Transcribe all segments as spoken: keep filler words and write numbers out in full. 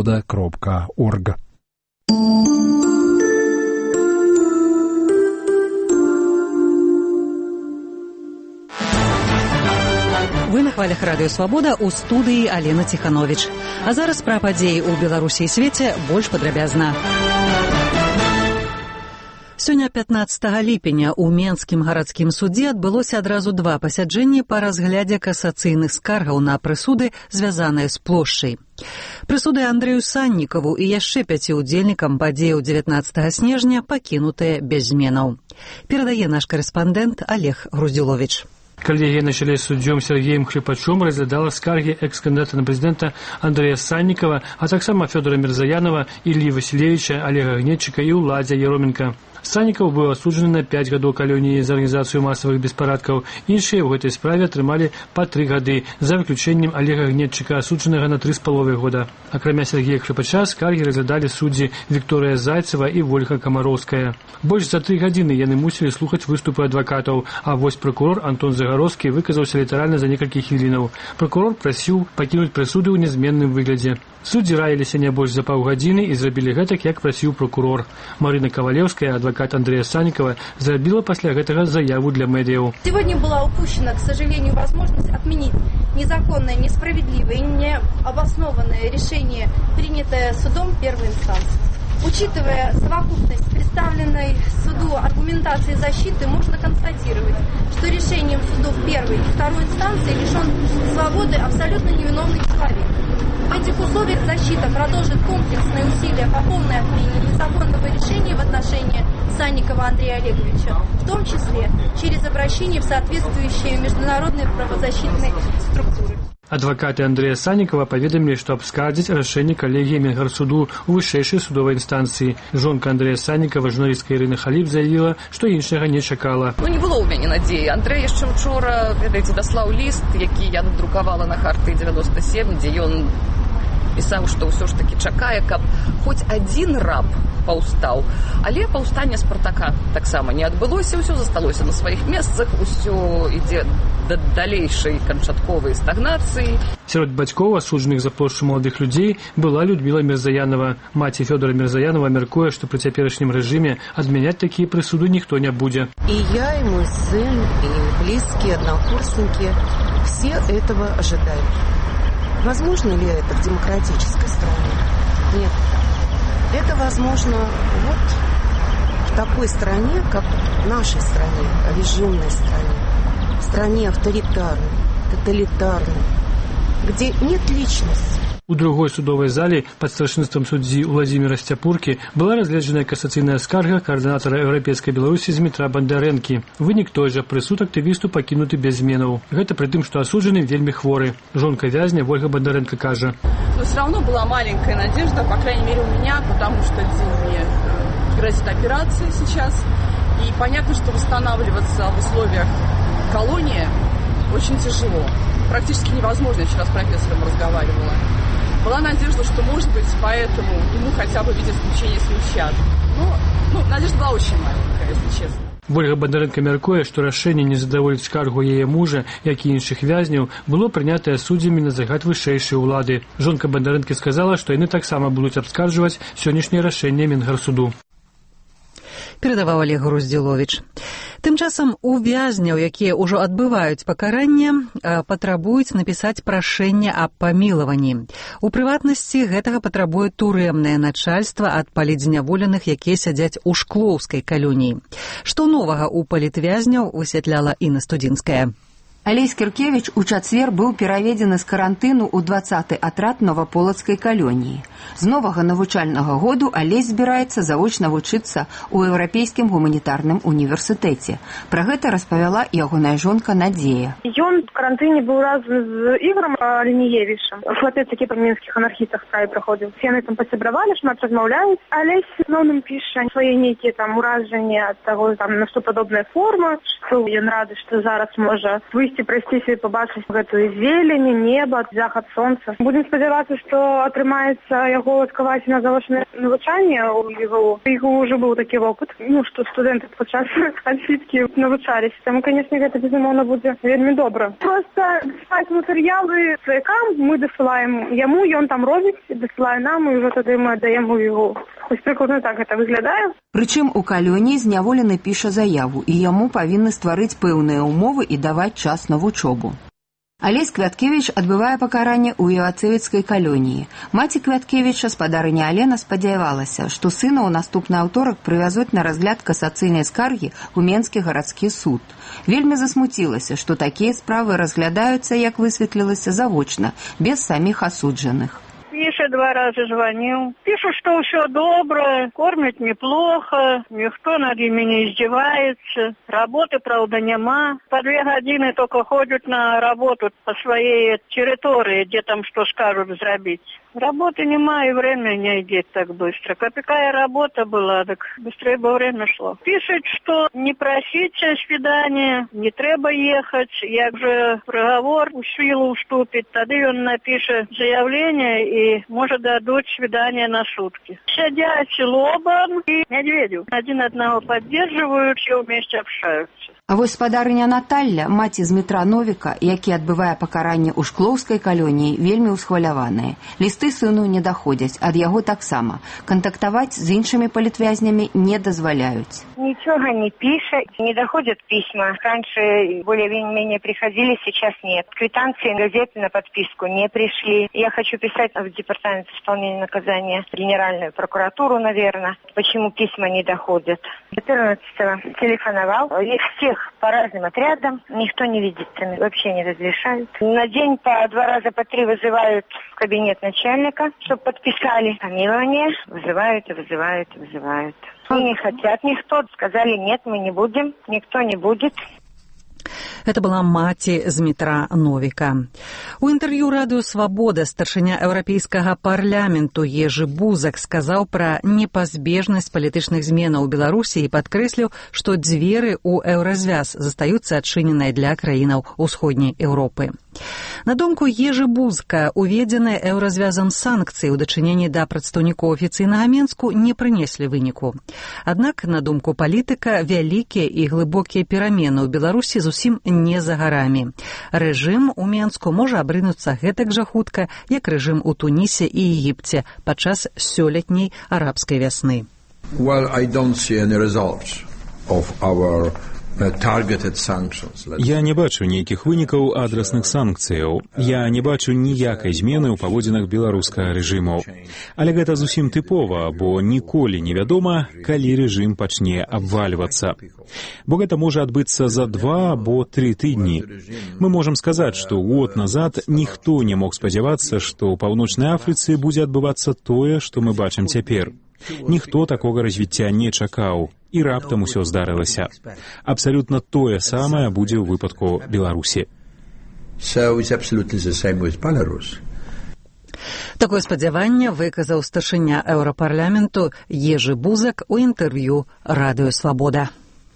свобода кропка орг. Вы на хвалях радыё «Свабода», у студыі Алена Ціхановіч. А зараз пра падзеі ў Беларусі і свеце больш падрабязна. Сёння пятнаццатага ліпеня ў Менскім гарадскім судзе адбылося адразу два пасяджэнні па разглядзе касацыйных скаргаў на прысуды, звязаныя з плошчай. Прысуды Андрэю Саннікаву і яшчэ пяці ўдзельнікам падзеяў дзевятнаццатага снежня пакінутыя без зменаў. Перадае наш карэспандэнт Олег Груздзіловіч. Коллегия на челе с судьем Сергеем Хлепачом разглядала скарги экс-кандидата на президента Андрея Санникова, а так само Федора Мирзаянова, Ильи Василевича, Олега Гнетчика и Уладзя Ероменко. Санников быў асуджаны на пяць гадоў калоніі за арганізацыю масавых беспарадкаў. Іншыя ў гэтай справе атрымалі па тры гады, за выключэннем Олега Гнетчика, асуджанага на тры з паловай года. Акрамя Сергея Хлепача, скаргі разглядалі суддзі Вікторыя Зайцева і Вольга Камароўская. Больш за тры гадзіны яны мусілі слухаць выступы адвакатаў, а вось пракурор Антон Загаровскі выказаўся літаральна за некалькі хвілінаў. Пракурор прасіў пакінуць прысуды ў нязменным выглядзе. Суддзі раіліся не больш за паўгадзіны і зрабілі гэтак, як прасіў прокурор. Марина Ковалевская, адвокат Андрея Санникова, заявила после гэтага заяву для медиа. Сегодня была упущена, к сожалению, возможность отменить незаконное, несправедливое и необоснованное решение, принятое судом первой инстанции. Учитывая совокупность представленной суду аргументации защиты, можно констатировать, что решением судов первой и второй инстанции лишен свободы абсолютно невиновный человек. В этих условиях защита продолжит комплексные усилия по полной отмене незаконного решения в отношении Санникова Андрея Олеговича, в том числе через обращение в соответствующие международные правозащитные структуры. Адвокаты Андрея Санникова поведомили, что абскардзіць рашэнне калегіі Менгарсуду у вышэйшай судовай інстанцыі. Жонка Андрея Санникова, журналістка Ірына Халіп, заявила, што іншага не чакала. Ну, не было ў мяне надзеі. Андрэй яшчэ учора, ведаеце, даслаў ліст, які я надрукавала на Харты девяносто семь, дзе ён пісаў, што ўсё ж такі чакае, каб хоць адзін раб паўстаў. Але паўстанне Спартака таксама не адбылося, ўсё засталося на сваіх месцах, усё ідзе да далейшай канчатковай стагнацыі. Сярод бацькоў, асуджаных за плошчу маладых людзей, была Людмила Мирзаянова. Маці Фёдора Мирзаянова мяркуе, што пры цяперашнім рэжыме адмяняць такія прысуды ніхто не будзе. И я, и мой сын, и близкие, однокурсники, все этого ожидают. Возможно ли это в демократической стране? Нет. Это возможно вот в такой стране, как в нашей стране, режимной стране, стране авторитарной, тоталитарной, где нет личности. У другой судовой зале под старшинством судьи Владимира Стяпурки была разгледжана кассацыйная скарга координатора Европейской Беларуси Дмітра Бандарэнкі. Вынік той жа, прысуд актывісту пакінуты без зменаў. Гэта при тым, што асуджаны вельмі хворы. Жонка вязня Вольга Бандарэнка кажа. Но все равно была маленькая надежда, по крайней мере у меня, потому что мне грозит операция сейчас. И понятно, что восстанавливаться в условиях колонии очень тяжело. Практически невозможно, я вчера с профессором разговаривала. Была надежда, что, может быть, поэтому ему хотя бы в виде исключения смягчат. Но ну, надежда была очень маленькая, если честно. Вольга Бандарэнка мяркуе, што рашэнне не задаволіць скаргу яе мужа, як і іншых вязняў, было прынятае суддзямі на загад вышэйшай улады. Жонка Бандарэнкі сказала, што яны таксама будуць абскарджваць сённяшняе рашэнне Менгарсуду. Перадаваў Олег Груздзіловіч. Тым часам у вязняў, якія ўжо адбываюць пакаранне, патрабуюць напісаць прашэнне аб памілаванні. У прыватнасці гэтага патрабуе турэмнае начальства ад палітзняволеных, якія сядзяць у шклоўскай калоніі. Што новага ў палітвязняў, высвятляла Інна Студзінская. Алесь Кіркевіч у чацвер быў пераведзены з карантыну ў дваццаты атрад Новаполацкай калоніі. З новага навучальнага году Алесь збіраецца завочна вучыцца ў Еўрапейскім гуманітарным універсітэце. Пра гэта распавяла ягоная жонка Надзея. Ён в карантыне быў разам з Ігорам Лініевічам. Хлапец, які па мінскіх анархістах справе праходзіў. Яны там пасябравалі, шмат размаўляюць. Алесь зноўным піша свае нейкія там уражанні ад таго, там, на што падобная форма, што ён рады, што зараз можа выйсці прайсціся і пабачыць гэтую зелень, неба, захад сонца. Будзем спадзявацца, што атрымаецца яго скаваць на завочнае навучанне ў ЕГУ. У ЕГУ ўжо быў такі вопыт, ну, што студэнты падчас адсідкі навучаліся. Таму, канешне, гэта, безумоўна, будзе вельмі добра. Проста дасылаць матэрыялы сваякам, мы дасылаем яму, ён там робіць, дасылае нам, і ўжо тады мы аддаем у ЕГУ. Вось прыкладна так гэта выглядае. Прычым у калоніі зняволены піша заяву, і яму павінны стварыць пэўныя ўмовы і даваць час на вучобу. Алесь Квяткевіч адбывае пакаранне ў Іацэвіцкай калоніі. Маці Квяткевіча, спадарыня Алена, спадзявалася, што сына ў наступны аўторак прывязуць на разгляд касацыйнай скаргі ў Менскі гарадскі суд. Вельмі засмуцілася, што такія справы разглядаюцца, як высветлілася, завочна, без саміх асуджаных. Миша два раза звонил. Пишут, что все добро, кормят неплохо, никто над ними не издевается. Работы, правда, нема. По две годины только ходят на работу по своей территории, где там что скажут зробить. Работы нема, и время не идет так быстро. Какая работа была, так быстрее бы время шло. Пишет, что не просите свидания, не треба ехать, як же приговор у силу вступит, тогда он напишет заявление и может дадут свидание на сутки. Сидят Лобан и Медведев. Один одного поддерживают, все вместе общаются. А вось спадарыня Наталля, маці Змітра Новіка, які адбывае пакаранне ў Шклоўскай калоніі, вельмі ўсхваляваныя. Лісты сыну не даходзяць, ад яго таксама. Кантактаваць з іншымі палітвязнямі не дазваляюць. Ничего не пишет, не доходят письма. Раньше более-менее приходили, сейчас нет. Квитанции, газеты на подписку не пришли. Я хочу писать в департамент исполнения наказания, в Генеральную прокуратуру, наверное, почему письма не доходят. четырнадцатого телефоновал. Их всех по разным отрядам, никто не видит, вообще не разрешают. На день по два раза, по три вызывают в кабинет начальника, чтобы подписали помилование. Вызывают и вызывают и вызывают. И не хотят никто. Сказали, нет, мы не будем, никто не будет. Это была маці Змітра Новіка. У інтэрв'ю радыё «Свабода» старшыня Еўрапейскага парламенту Ежы Бузак сказаў пра непазбежнасць палітычных зменаў у Беларусі і падкрэсліў, што дзверы ў еўразвяз застаюцца адчыненыя для краінаў усходняй Еўропы. На думку Ежы Бузка, уведзеныя еўразвязам санкцыі ў дачыненні да прадстаўнікоў афіцыйнага Менску не прынеслі выніку. Аднак, на думку палітыка, вялікія і глыбокія перамены ў Беларусі зусім не за гарамі. Рэжым у Менску можа абрынуцца гэтак жа хутка, як рэжым у Тунісе і Егіпце падчас сёлетняй арабскай вясны. Well, I don't see any results of our Я не бачу нейкіх вынікаў адрасных санкцыяў. Я не бачу ніякай змены ў паводзінах беларускага рэжыму. Але гэта зусім тыпова, бо ніколі невядома, калі рэжым пачне абвальвацца. Бо гэта можа адбыцца за два або тры тыдні. Мы можам сказаць, што год назад ніхто не мог спадзявацца, што ў Паўночнай Афрыцы будзе адбывацца тое, што мы бачым цяпер. Ніхто такога развіцця не чакаў. І раптам усё здарылася. Абсалютна тое самае будзе ў выпадку Беларусі. So it's absolutely the same with Belarus. Такое спадзяванне выказаў старшыня Еўрапарламенту Ежы Бузак у інтэрв'ю радыё «Свабода».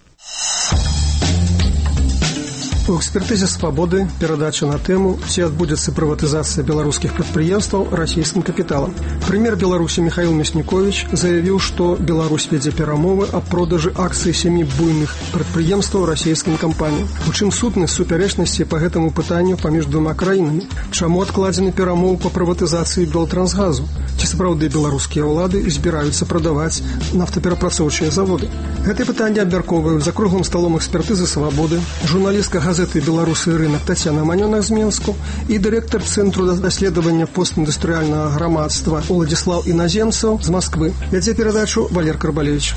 У экспертызе «Свабоды» перадача на тэму, ці адбудзецца прыватызацыя беларускіх прадпрыемстваў расійскім капіталам. Прэм'ер Беларусі Міхаіл Мясніковіч заявіў, што Беларусь вядзе перамовы аб продажы акцый сямі буйных прадпрыемстваў расійскім кампаніям. У чым сутнасць супярэчнасці па гэтаму пытанню паміж двума краінамі? Чаму адкладзены перамовы па прыватызацыі Белтрансгазу? Ці сапраўды беларускія ўлады збіраюцца прадаваць нафтаперапрацоўчыя заводы? Гэтыя пытанні абмяркоўваюць за круглым сталом экспертызы «Свабоды» журналістка газеты «Беларусы і рынок» Тацяна Манёнак з Менску і дырэктар Цэнтру даследавання постіндустрыяльнага грамадства Уладзіслаў Іназемцаў з Масквы. Вядзе перадачу Валер Карбалевіч.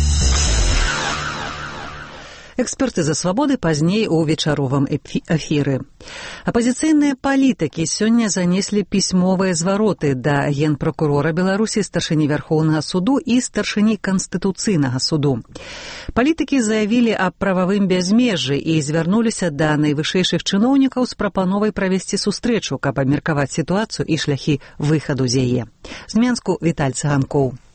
Экспертыза «Свабоды» пазней у вечаровым эфіры. Апазіцыйныя палітыкі сёння занеслі пісьмовыя звароты да генпракурора Беларусі, старшыні Вярхоўнага суду і старшыні Канстытуцыйнага суду. Палітыкі заявілі аб прававым бязмежжы і звярнуліся да найвышэйшых чыноўнікаў з прапановай правесці сустрэчу, каб абмеркаваць сітуацыю і шляхі выхаду з яе. З Менску Віталь Цыганкоў.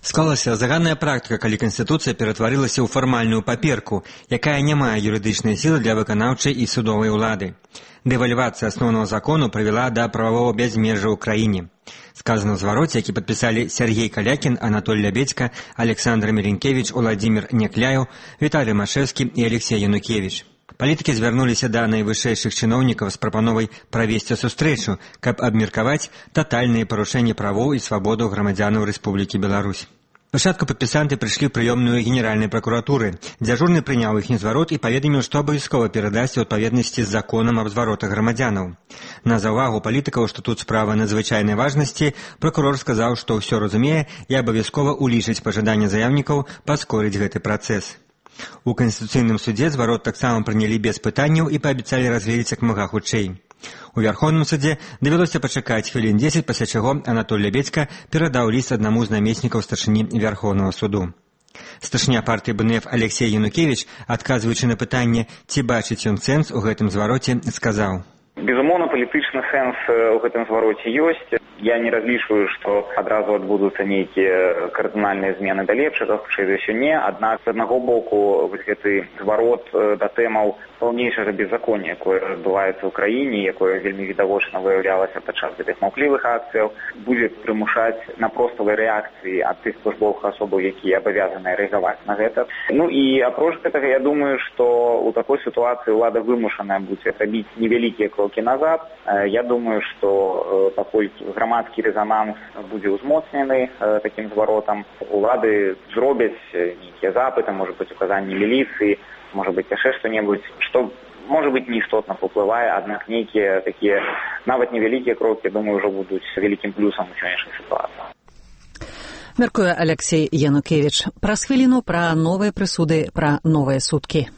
Склалася заганная практыка, калі Канстытуцыя ператварылася ў фармальную паперку, якая не мае юрыдычнай сілы для выканаўчай і судовай улады. Дэвальвацыя асноўнага закону прывяла да прававого бязмежжа ў краіне. Сказано ў звароце, які падпісалі Сергей Калякін, Анатоль Лябедзька, Александр Міренкевіч, Уладзімір Някляў, Віталій Машэўскі і Алексей Янукевіч. Палітыкі звярнуліся да найвышэйшых чыноўнікаў з прапановай правесці сустрэчу, каб абмеркаваць татальныя парушэнні правоў і свабодаў грамадзянаў Рэспублікі Беларусь. Спачатку падпісанты прыйшлі ў прыёмную генеральнай пракуратуры. Дзяжурны прыняў іхні зварот і паведаміў, што абавязкова перадасць у адпаведнасці з законам аб зваротах грамадзянаў. На заўвагу палітыкаў, што тут справа надзвычайнай важнасці, пракурор сказаў, што ўсё разумее і абавязкова улічыць пажаданне заяўнікаў паскорыць гэты працэс. У Канстытуцыйным судзе зварот таксама прынялі без пытанняў і паабяцалі разгледзець як мага хутчэй. У Вярхоўным судзе давялося пачакаць хвілін дзесяць, пасля чаго Анатоль Лябедзька перадаў ліст аднаму з намеснікаў старшыні Вярхоўнага суду. Старшыня партыі Бэ Эн Эф Алексей Янукевіч, адказваючы на пытанне, ці бачыць ён сэнс у гэтым звароце, сказаў: Безумоўна, палітычны сэнс у гэтым звароце ёсць. Я не разлічваю, што адразу адбудуцца нейкія кардынальныя змены да лепшага, хутчэй за ўсё не. Аднак, з аднаго боку, гэты зварот да тэмаў паўнейшага беззаконня, якое адбываецца ў краіне, якое вельмі відавочна выяўлялася падчас гэтых маўклівых акцыяў, будзе прымушаць на проставай рэакцыі ад тых службовых асобаў, якія абавязаныя рэагаваць на гэта. Ну і апроч гэтага, я думаю, што ў такой сітуацыі ўлада вымушаная будзе рабіць невялікія крокі назад. Я думаю, што такой грамадскі рэзананс будзе ўзмоцнены такім зваротам. Улады зробяць нейкія запыты, можа быць, указанні міліцыі, можа быць, яшчэ што-небудзь, што, можа быць, не істотна паўплывае, аднак нейкія такія, нават невялікія крокі, думаю, ўжо будуць вялікім плюсам у сённяшняй сітуацыі. Мяркуе Алексей Янукевіч. Праз хвіліну пра новыя прысуды, пра новыя суткі.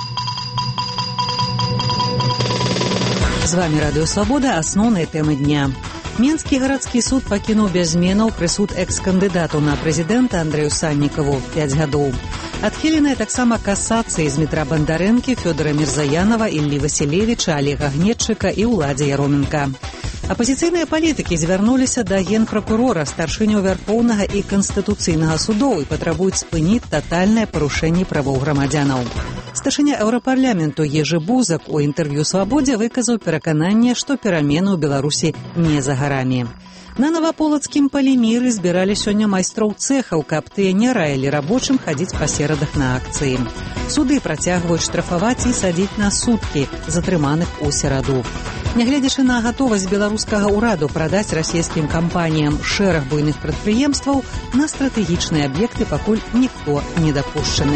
З вамі Радыё Свабода, асноўныя тэмы дня. Менскі гарадскі суд пакінуў без зменаў прысуд экс-кандыдату на прэзідэнта Андрэю Саннікаву пяць гадоў. Адхіленыя таксама касацыі з Дмітра Бандарэнкі, Фёдора Мірзаянова, Іллі Васілевіча, Алега Гнетчыка і Уладзя Яроменка. Апазіцыйныя палітыкі звярнуліся да генпракурора, старшыняў Вярхоўнага і Канстытуцыйнага судоў і патрабуюць спыніць татальнае парушэнне правоў грамадзянаў. Старшыня Еўрапарламенту Ежы Бузак у інтэрв'ю «Свабодзе» выказаў перакананне, што перамены ў Беларусі не за гарамі. На Наваполацкім паліміры збіралі сёння майстроў цэхаў, каб тыя не раілі рабочым хадзіць па серадах на акцыі. Суды працягваюць штрафаваць і садзіць на суткі затрыманых у сераду. Нягледзячы на гатовасць беларускага ўраду прадаць расійскім кампаніям шэраг буйных прадпрыемстваў, на стратэгічныя аб'екты пакуль ніхто не дапушчаны.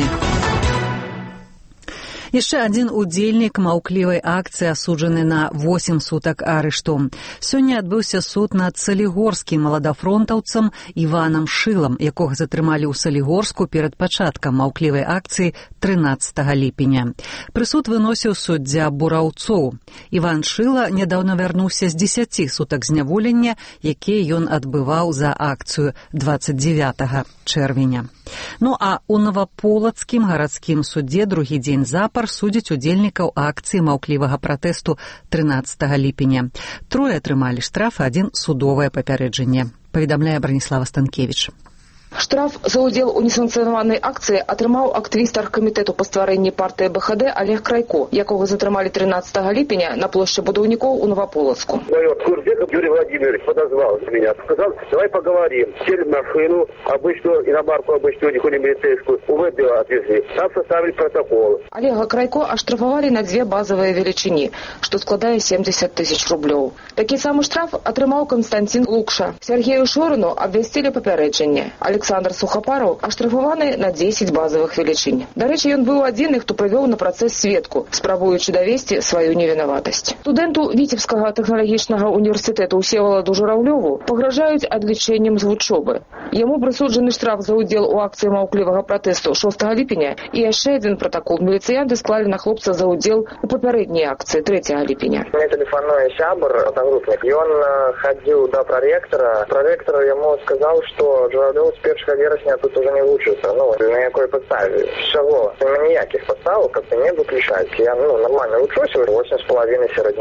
Яшчэ адзін удзельнік маўклівай акцыі асуджаны на восем сутак арышту. Сёння адбыўся суд над салігорскім маладафронтаўцам Іванам Шылам, якога затрымалі ў Салігорску перад пачаткам маўклівай акцыі трынаццатага ліпеня. Прысуд выносіў суддзя Бураўцоў. Іван Шыла нядаўна вярнуўся з дзесяці сутак зняволення, якія ён адбываў за акцыю дваццаць дзевятага чэрвеня. Ну а ў Наваполацкім гарадскім судзе другі дзень запар судзяць удзельнікаў акцыі маўклівага пратэсту трынаццатага ліпеня. Трое атрымалі штраф, адзін судовае папярэджанне. Паведамляе Браніслава Станкевіч. Штраф за ўдзел у несанкцыянаванай акцыі атрымаў актывіст аргкамітэту па стварэнні партыі Бэ Ха Дэ Олег Крайко, якога затрымалі трынаццатага ліпеня на плошчы будаўнікоў у Новополоцку. Курбеков Юрий Владимирович подозвал меня, сказал, давай поговорим. Сели в машину, обычную иномарку, обычную, не милицейскую, у Вэ Дэ отвезли. Там составили протокол. Олега Крайко аштрафавалі на две базавыя велічыні, што складае семьдесят тысяч рублёў. Такі самы штраф атрымаў Константин Лукша. Сергею Шорыну абвясцілі папярэджанне. Александр Сухапараў аштрафаваны на дзесяць базавых велічынь. Дарэчы, ён быў адзіны, хто прывёў на працэс сведку, спрабуючы давесці сваю невінаватасць. Студэнту Віцебскага тэхналагічнага універсітэту Всеваладу Журавлёву пагражаюць адлічэннем з вучобы. Яму прысуджаны штраф за ўдзел у акцыі маўклівага пратэсту шостага ліпеня і яшчэ адзін пратакол міліцыянты склалі на хлопца за ўдзел у папярэдняй акцыі трэцяга ліпеня. Мне тэлефануе сябар, аднагрупнік. Ён хадзіў да прарэктара. Прарэктар яму сказаў, што Журавлёў з першага верасня тут уже не вучыцца. Ну, на якой падставе? З чаго? Ніякіх падставаў, каб не выключаць. Я, ну, нормально вучуся, восемь з палавінай сярэдні бал.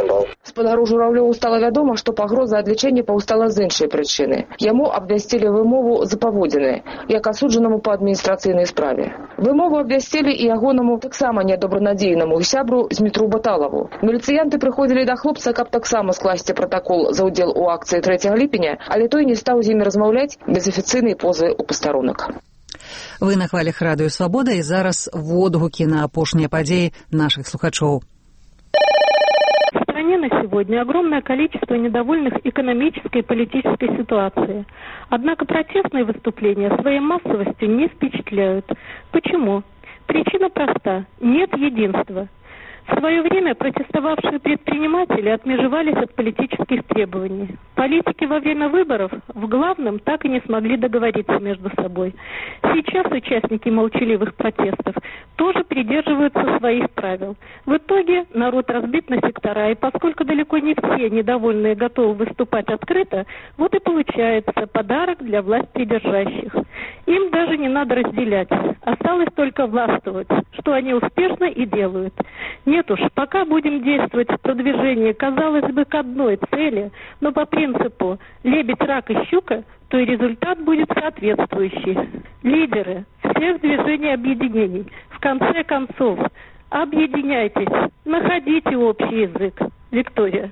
Спадару Журавлёву стала вядома, што пагроза адлічэння паўстала з іншай прычыны. Яму абвясцілі вымову за паводзіны, як асуджанаму па адміністрацыйнай справе. Вымову абвясцілі і ягонаму таксама недобранадзейнаму сябру Змітру Баталаву. Міліцыянты прыходзілі да хлопца, каб таксама скласці пратакол за ўдзел у акцыі трэцяга ліпеня, але той не стаў з імі размаўляць без афіцыйнай позы ў пастарунак. Вы на хвалях Радыё Свабода, і зараз водгукі на апошнія падзеі нашых слухачоў. В стране на сегодня огромное количество недовольных экономической и политической ситуацией. Однако протестные выступления своей массовостью не впечатляют. Почему? Причина проста. Нет единства. В свое время протестовавшие предприниматели отмежевались от политических требований. Политики во время выборов в главном так и не смогли договориться между собой. Сейчас участники молчаливых протестов тоже придерживаются своих правил. В итоге народ разбит на сектора, и поскольку далеко не все недовольные готовы выступать открыто, вот и получается подарок для власть придержащих. Им даже не надо разделять. Осталось только властвовать, что они успешно и делают. Нет уж, пока будем действовать в продвижении, казалось бы, к одной цели, но по принципу «лебедь, рак и щука», то и результат будет соответствующий. Лидеры всех движений и объединений, в конце концов, объединяйтесь, находите общий язык. Виктория.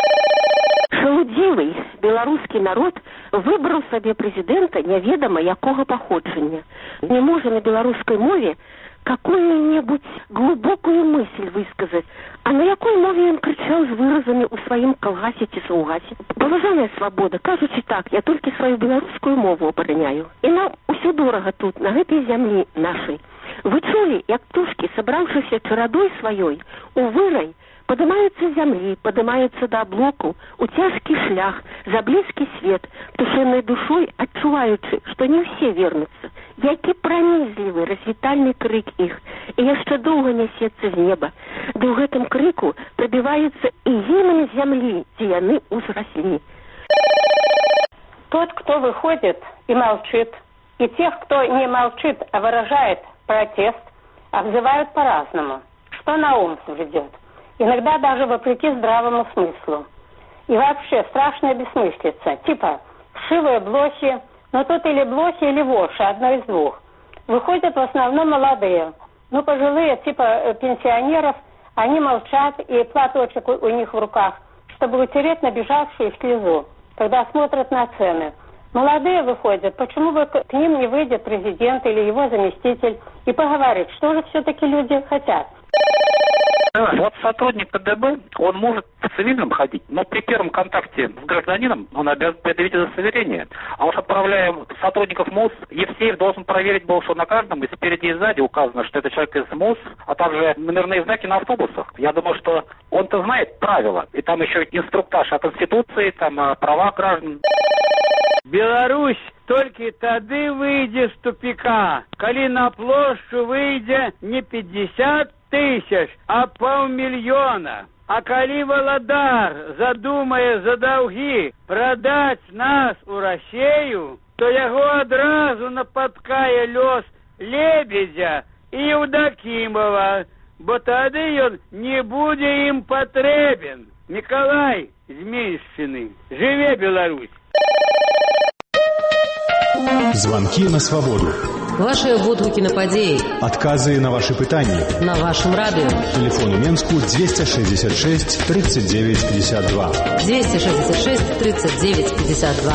Шалудзівый беларускі народ выбраў сабе прэзідэнта няведама якога паходжання. Не можа на беларускай мове какую-нибудь глубокую мысль высказать. А на якой мове ён крычаў з выразамі ў сваім калгасе ці саўгасе? Паважаная свабода, кажучы так, я толькі сваю беларускую мову абараняю. І нам усё дорага тут, на гэтай зямлі нашай. Вы чулі, як птушкі, сабраўшыся чарадой сваёй, у вырай, падымаюцца з зямлі, падымаюцца да аблоку, у цяжкі шлях, за блізкі свет, птушынай душой адчуваючы, што не ўсе вернуцца. Які пранізлівы развітальны крык іх, і яшчэ доўга нясецца з неба. Ды ў гэтым крыку прабіваецца і гімн зямлі, дзе яны узраслі. Тот, кто выходит и молчит, и тех, кто не молчит, а выражает протест, обзывают по-разному. Что на ум сведет. Иногда даже вопреки здравому смыслу. И вообще страшная бессмыслица. Типа вшивые блохи, но тут или блохи, или воши, одно из двух. Выходят в основном молодые. Ну, пожилые, типа пенсионеров, они молчат, и платочек у них в руках, чтобы утереть набежавшую слезу, когда смотрят на цены. Молодые выходят, почему бы к ним не выйдет президент или его заместитель и поговорит, что же все-таки люди хотят. Вот сотрудник КДБ, он может в цивильном ходить, но при первом контакте с гражданином он обязан предъявить удостоверение. А уж отправляя сотрудников МУС, Евсеев должен проверить был, что на каждом и спереди и сзади указано, что это человек из МУС, а также номерные знаки на автобусах. Я думаю, что он-то знает правила, и там еще инструктаж о Конституции, там о правах граждан. Беларусь толькі тады выйдзе з тупика, калі на плошчу выйдзе не пятьдесят тысяч, а паўмільёна. А калі валадар задумае за даўгі прадаць нас у Расею, то яго адразу напаткае лёс Лебедзя і Еўдакімова, бо тады ён не будзе ім патрэбен. Мікалай з Меншчыны. Жыве Беларусь! Звонки на свободу. Ваши водгуки на падеи. Отказы на ваши пытания. На вашем радио. Телефон у Менску двести шестьдесят шесть тридцать девять пятьдесят два. двести шестьдесят шесть тридцать девять пятьдесят два.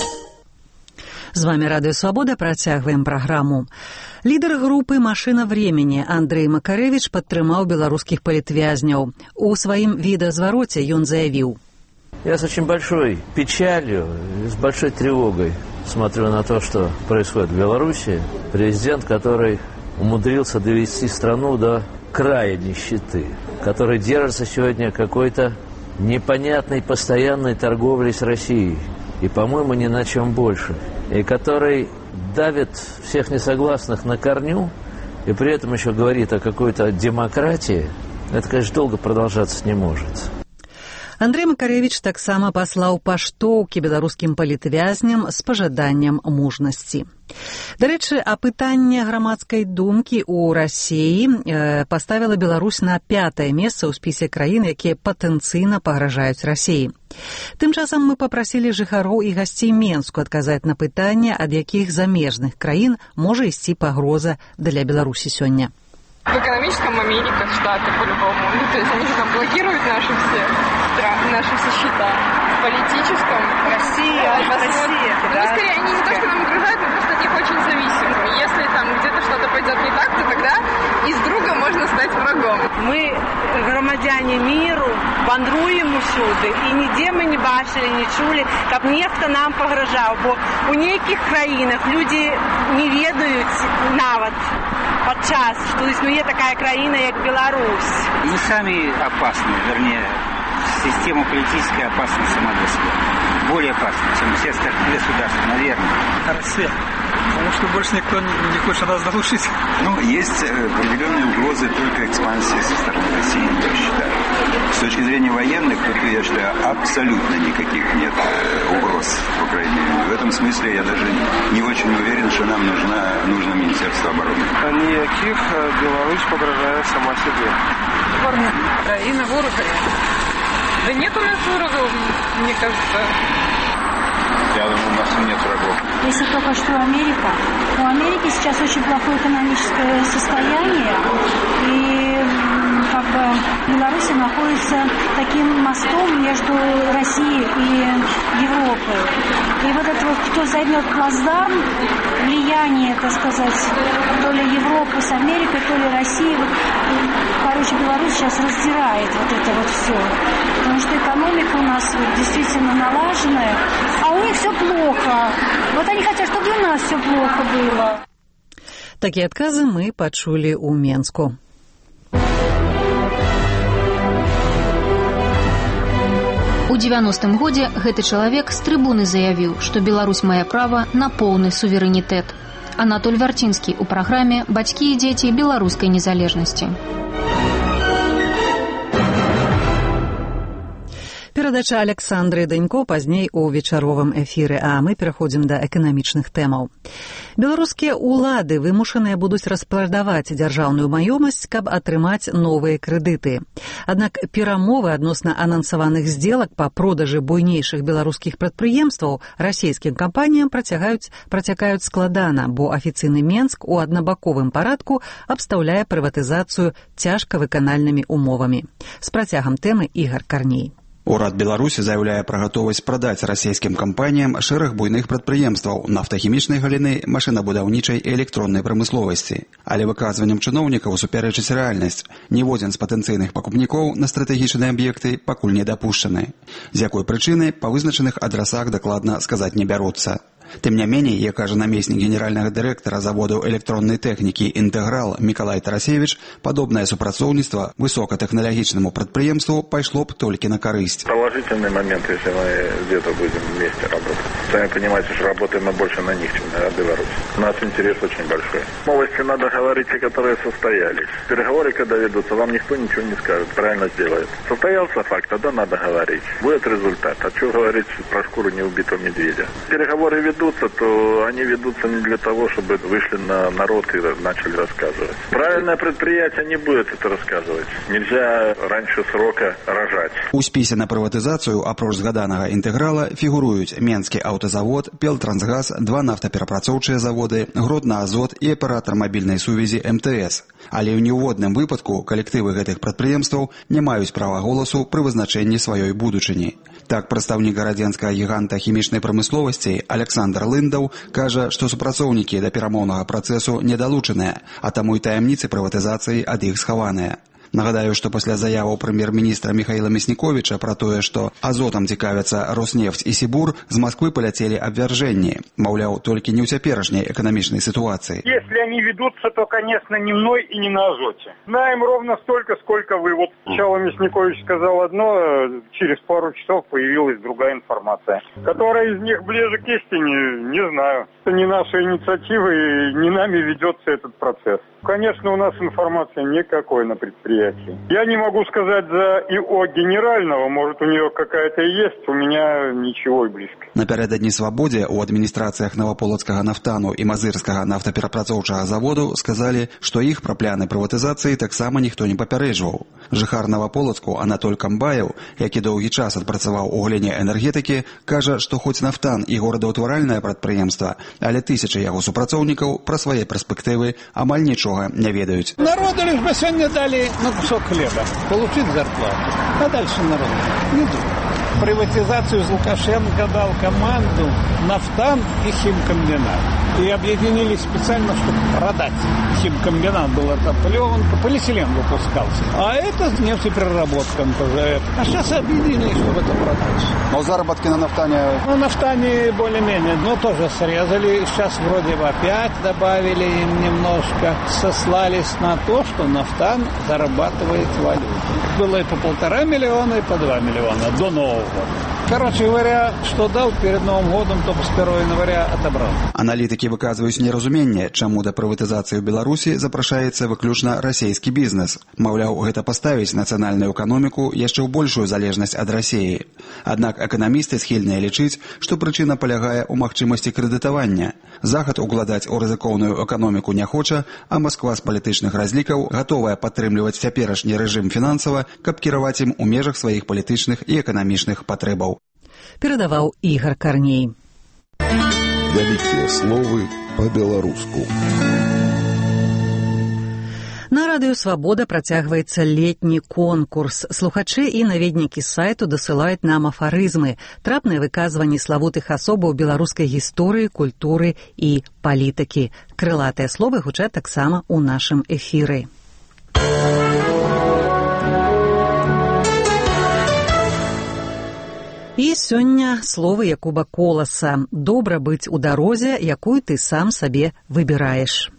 З вами Радыё Свабода, працягваем праграму. Лідар групы «Машина времени» Андрей Макарэвіч падтрымаў беларускіх палітвязняў. У сваім відэазвароце ён заявіў: Я с очень большой печалью, с большой тревогой смотрю на то, что происходит в Беларуси. Президент, который умудрился довести страну до края нищеты, который держится сегодня какой-то непонятной постоянной торговлей с Россией, и, по-моему, ни на чем больше, и который давит всех несогласных на корню, и при этом еще говорит о какой-то демократии, это, конечно, долго продолжаться не может. Андрэй Макаревіч таксама паслаў паштоўкі беларускім палітвязням з пажаданнем мужнасці. Дарэчы, апытанне грамадскай думкі ў Расіі э, паставіла Беларусь на пятае месца ў спісе краін, якія патэнцыйна пагражаюць Расіі. Тым часам мы папрасілі жыхароў і гасцей Менску адказаць на пытанне, ад якіх замежных краін можа ісці пагроза для Беларусі сёння. В экономическом Америка, Штаты по-любому. Ну, то есть они же там блокируют наши все, наши все счета. В политическом Россия, Россия. Ну, да? Скорее, они не то, что нам угрожают, мы просто от них очень зависим. Если там где-то что-то пойдет не так, то тогда из друга можно стать врагом. Мы громадяне миру, вандруємо всюди, і ніде ми не бачили, не чули, як ніхто нам погрожав, бо у деяких країнах люди не ведають навіть подчас, что існує така країна, як Беларусь. Мы сами опасны, вернее, система политическая опасна сама для себя. Более опасна, чем все остальные государства, наверное. Россия. Потому что больше никто не, не хочет нас заглушить. Ну, есть определенные угрозы только экспансии со стороны России, я считаю. С точки зрения военных, тут, я считаю, абсолютно никаких нет угроз, по крайней мере. В этом смысле я даже не очень уверен, что нам нужна, нужно Министерство обороны. Никаких. Беларусь погрожает сама себе. Украина ворога. Да нет у нас врагов, мне кажется. Я думаю, у нас нет врагов. Если только что Америка. У Америки сейчас очень плохое экономическое состояние. И как бы Беларусь находится таким мостом между Россией и Европой. И вот это вот, кто займет плацдарм, влияние, так сказать, то ли Европы с Америкой, то ли России, вот, короче, Беларусь сейчас раздирает вот это вот все. Потому что экономика у нас вот действительно налаженная, а у них все плохо. Вот они хотят, чтобы у нас все плохо было. Такие отказы мы почули у Менску. У дзевяностым годзе гэты чалавек з трыбуны заявіў, што Беларусь мае права на поўны суверэнітэт. Анатоль Варцінскі ў праграме «Бацькі і дзеці беларускай незалежнасці». Перадача Александры Данько пазней у вечаровым эфіры, а мы пераходзім да эканамічных тэмаў. Беларускія ўлады вымушаныя будуць распрадаваць дзяржаўную маёмасць, каб атрымаць новыя крэдыты. Аднак перамовы адносна анансаваных здзелак па продажы буйнейшых беларускіх прадпрыемстваў расійскім кампаніям працягаюць працякаюць складана, бо афіцыйны Менск у аднабаковым парадку абстаўляе прыватызацыю цяжка выканальнымі умовамі. З працягам тэмы Ігар Карней. Урад Беларусі заяўляе пра гатовасць прадаць расійскім кампаніям шэраг буйных прадпрыемстваў нафтахімічнай галіны, машынабудаўнічай і электроннай прамысловасці. Але выказваннем чыноўнікаў супярэчыць рэальнасць. Ніводзін з патэнцыйных пакупнікоў на стратэгічныя аб'екты пакуль не дапушчаны. З якой прычыны, па вызначаных адрасах дакладна сказаць не бяруцца. Тым не меней, як кажа намеснік генеральнага дырэктара заводу электроннай тэхнікі «Інтэграл» Мікалай Тарасевіч, падобнае супрацоўніцтва высокатэхналагічнаму прадпрыемству пайшло б толькі на карысць. Положительный момент, если мы где-то будем вместе работать. Сами понимаете, что работаем мы больше на них, чем на Беларуси. У нас интерес очень большой. Новости надо говорить, те, которые состоялись. Переговоры, когда ведутся, вам никто ничего не скажет, правильно сделает. Состоялся факт, тогда надо говорить. Будет результат. А что говорить про шкуру неубитого медведя? Переговоры ведут, то они ведутся не для того, чтобы вышли на народ и начали рассказывать. Правильное предприятие не будет это рассказывать. Нельзя раньше срока рожать. У спісе на прыватызацыю, апроч згаданага «Інтэграла», фігуруюць Менскі аўтазавод, Пелтрансгаз, два нафтаперапрацоўчыя заводы, Гродна-Азот і аператар мабільнай сувязі эм тэ эс. Але ў ніводным выпадку калектывы гэтых прадпрыемстваў не маюць права голасу пры вызначэнні сваёй будучыні. Так, прадстаўнік гарадзенскага гіганта хімічнай прамысловасці Александр Лындаў кажа, што супрацоўнікі да перамоўнага працэсу не далучаныя, а таму і таямніцы прыватызацыі ад іх схаваныя. Нагадаю, што пасля заяваў прэм'ер-міністра Михаіла Мясніковіча пра тое, што азотам цікавяцца Роснефть і Сібур, з Масквы паляцелі абвяржэнні. Маўляў, толькі не ў цяперашняй эканамічнай ситуации. Если они ведутся, то, конечно, не мной и не на Азоте. Знаем ровно столько, сколько вы. Вот сначала Мясникович сказал одно, через пару часов появилась другая информация. Которая из них ближе к истине, не знаю. Это не наша инициатива, и не нами ведется этот процесс. Конечно, у нас информации никакой на предприятии. мероприятий. Я не могу сказать за ИО генерального, может, у нее какая-то есть, у меня ничего и близко. Напярэдадні свабодзе ў адміністрацыях Наваполацкага нафтану і Мазырскага нафтаперапрацоўчага заводу сказалі, што іх пра пляны прыватызацыі таксама ніхто не папярэджваў. Жыхар Наваполацку Анатоль Камбаев, які доўгі час адпрацаваў у галіне энергетыкі, кажа, што хоць нафтан і горадаўтваральнае прадпрыемства, але тысячы яго супрацоўнікаў пра свае перспектывы амаль нічога не ведаюць. Народу лишь бы сегодня дали на кусок хлеба, получить зарплату, а дальше народ не думает. Приватизацию Лукашенко дал команду нафтан и химкомбинат. И объединились специально, чтобы продать. Химкомбинат был отоплен, полиэтилен выпускался. А это нефтепереработка. А сейчас объединились, чтобы это продать. Но заработки на нафтане? На нафтане более-менее, но тоже срезали. Сейчас вроде бы опять добавили им немножко. Сослались на то, что нафтан зарабатывает валюту. Было и по полтора миллиона, и по два миллиона до нового. Короче говоря, что дал перед Новым годом, то с первого января отобрал. Аналітыкі выказваюць неразуменне, чаму да прыватызацыі ў Беларусі запрашаецца выключна расійскі бізнес. Маўляў, гэта паставіць нацыянальную эканоміку яшчэ ў большую залежнасць ад Расіі. Аднак эканамісты схільныя лічыць, што прычына палягае ў магчымасці крэдытавання. Захад укладаць у рызыкоўную эканоміку не хоча, а Масква з палітычных разлікаў гатовая падтрымліваць цяперашні рэжым фінансава, каб кіраваць ім у межах сваіх палітычных і эканамічных патрэбаў. Перадаваў Ігор Карней. Вялікія словы па-беларуску. На радыё «Свабода» працягваецца летні конкурс. Слухачы і наведнікі сайту дасылаюць нам афарызмы, трапныя выказванні славутых асобаў беларускай гісторыі, культуры і палітыкі. Крылатыя словы гучаць таксама ў нашым эфіры. І сёння словы Якуба Коласа. Добра быць у дарозе, якую ты сам сабе выбіраеш.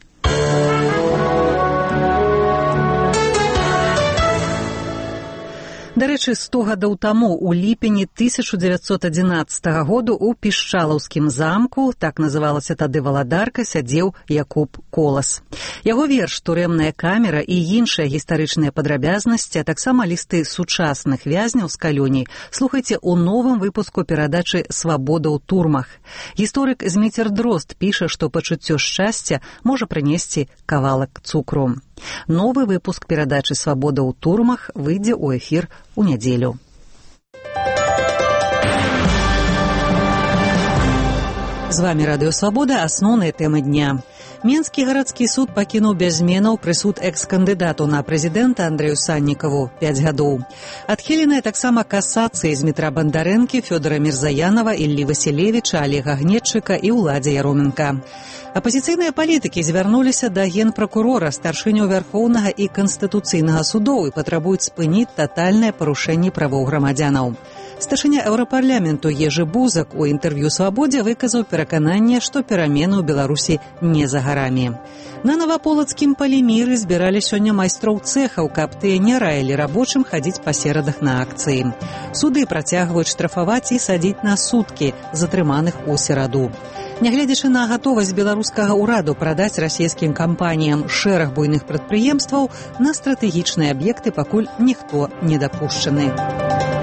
Дарэчы, сто гадоў таму, у ліпені тысяча дзевяцьсот адзінаццатага году ў Пішчалаўскім замку, так называлася тады валадарка, сядзеў Якуб Колас. Яго верш «Турэмная камера» і іншыя гістарычныя падрабязнасці, а таксама лісты сучасных вязняў з калоній слухайце ў новым выпуску перадачы «Свабода ў турмах». Гісторык Зміцер Дрозд піша, што пачуццё шчасця можа прынесці кавалак цукру. Новы выпуск перадачы «Свабода ў турмах» выйдзе ў эфір у нядзелю. З вамі радыё «Свабода», асноўныя тэмы дня. Менскі гарадскі суд пакінуў без зменаў прысуд экс-кандыдату на прэзідэнта Андрэю Саннікаву пяць гадоў. Адхіленая таксама касацыі з Дмітра Бандарэнкі, Фёдора Мірзаянова, Іллі Васілевіча, Алега Гнетчыка і Уладзя Яроменка. Апазіцыйныя палітыкі звярнуліся да генпракурора, старшыняў Вярхоўнага і Канстытуцыйнага судоў і патрабуюць спыніць татальнае парушэнне правоў грамадзянаў. Старшыня Еўрапарламенту Ежы Бузак у інтэрв'ю «Свабодзе» выказаў перакананне, што перамены ў Беларусі не за гарамі. На Наваполацкім паліміры збіралі сёння майстроў цэхаў, каб тыя не раілі рабочым хадзіць па серадах на акцыі. Суды працягваюць штрафаваць і садзіць на суткі затрыманых у сераду. Нягледзячы на гатовасць беларускага ўраду прадаць расійскім кампаніям шэраг буйных прадпрыемстваў, на стратэгічныя аб'екты пакуль ніхто не дапушчаны.